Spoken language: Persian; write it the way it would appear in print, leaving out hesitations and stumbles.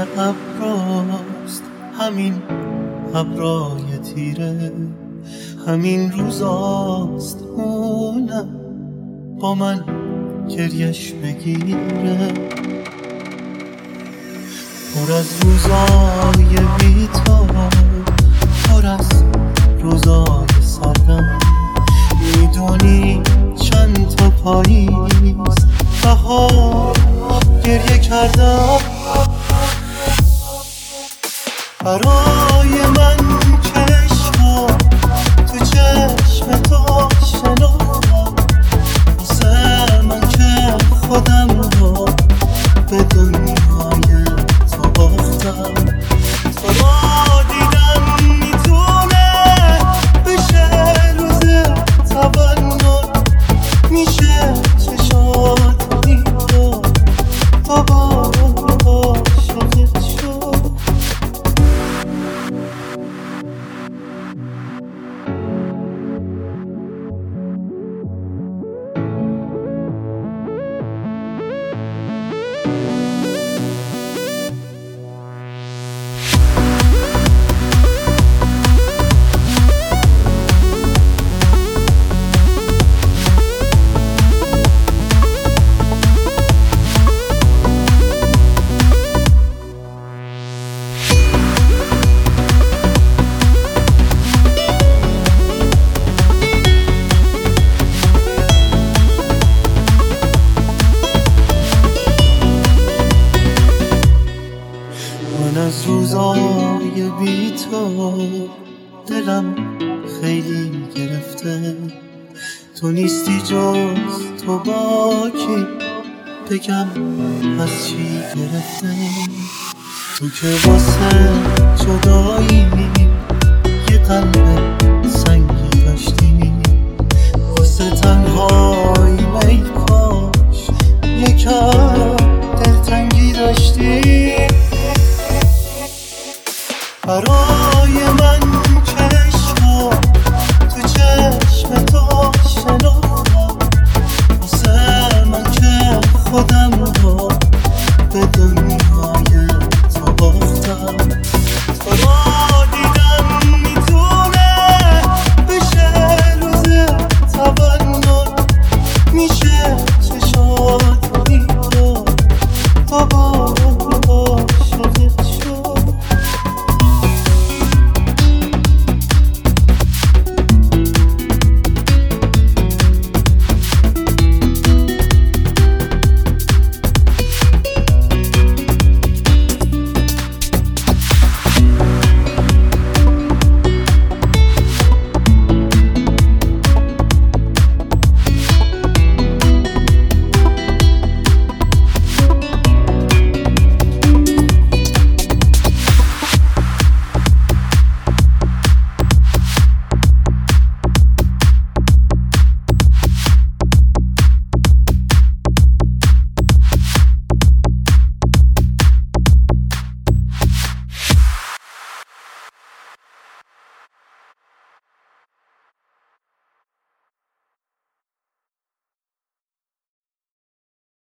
ابراست، همین ابرای تیره، همین روزاست اونم با من گریش بگیره. پر از روزای بی تو، پر از روزای سردم، میدونی چند تا پاییز بهار گریه کردم برای من که عشقا تو چشم تو شناختم، واسه من که خودم رو به دنیای تو باختم. تو را دیدم میتونه بشه روز تولد، میشه چشات دیدم دوباره عاشقت شد. من از روزای بی تو دلم خیلی گرفته، تو نیستی جز تو با کی بگم از چی گرفته. تو که واسه جدایی یه قلب سنگی داشتی، واسه تنهایی ای کاش یکم دلتنگی داشتی. برای